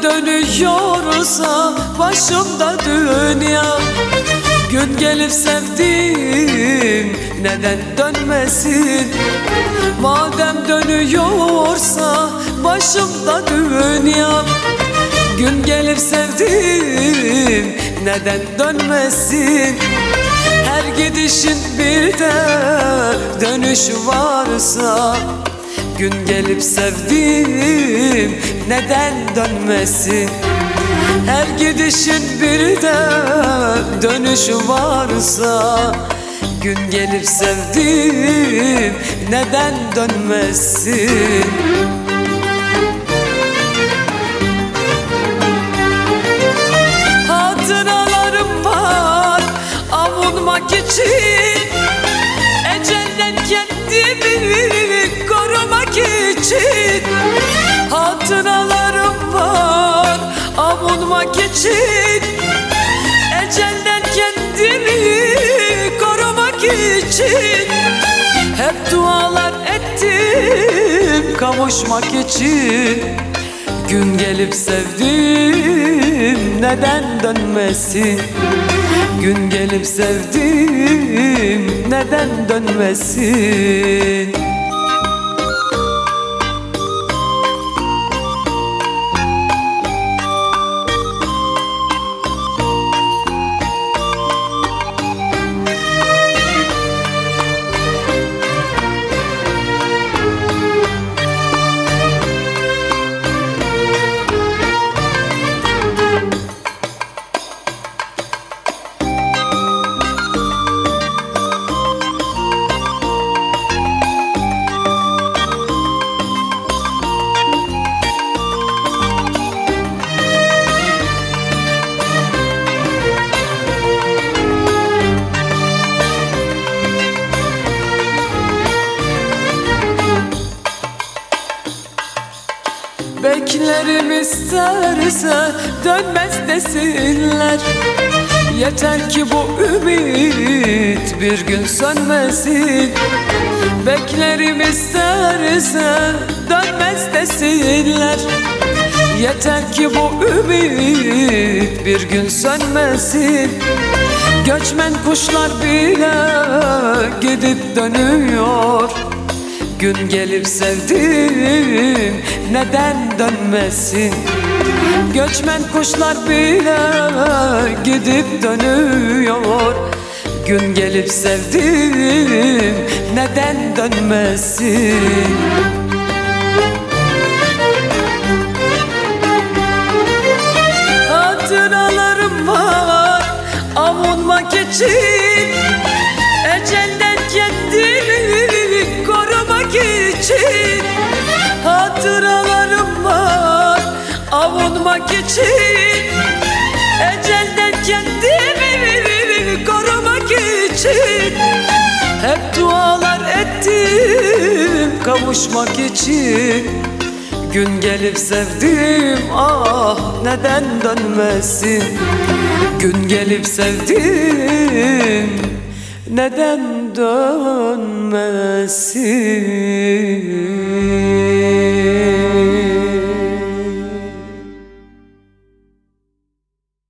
dönüyorsa başımda dünya, gün gelip sevdim neden dönmesin? Madem dönüyorsa başımda dünya, gün gelip sevdim neden dönmesin? Her gidişin bir de dönüş varsa, gün gelip sevdim neden dönmesin? Her gidişin bir de dönüş varsa, gün gelip sevdim neden dönmesin? Hatıralarım var avunmak için, ecelden kendimi korumak için. Hatıralarım var avunmak için, ecelden kendimi korumak için. Hep dualar ettim kavuşmak için, gün gelip sevdim neden dönmesin? Gün gelip sevdim neden dönmesin? Beklerim isterse dönmez desinler, yeter ki bu ümit bir gün sönmesin. Beklerim isterse dönmez desinler, yeter ki bu ümit bir gün sönmesin. Göçmen kuşlar bile gidip dönüyor, gün gelip sevdim neden dönmesin? Göçmen kuşlar bile gidip dönüyor, gün gelip sevdim neden dönmesin? Hatıralarım var avunmak için, ecelden kendimi korumak için. Hatıralarım var avunmak için, ecelden kendimi korumak için. Hep dualar ettim kavuşmak için, gün gelip sevdim ah neden dönmesin? Gün gelip sevdim neden dönmesin?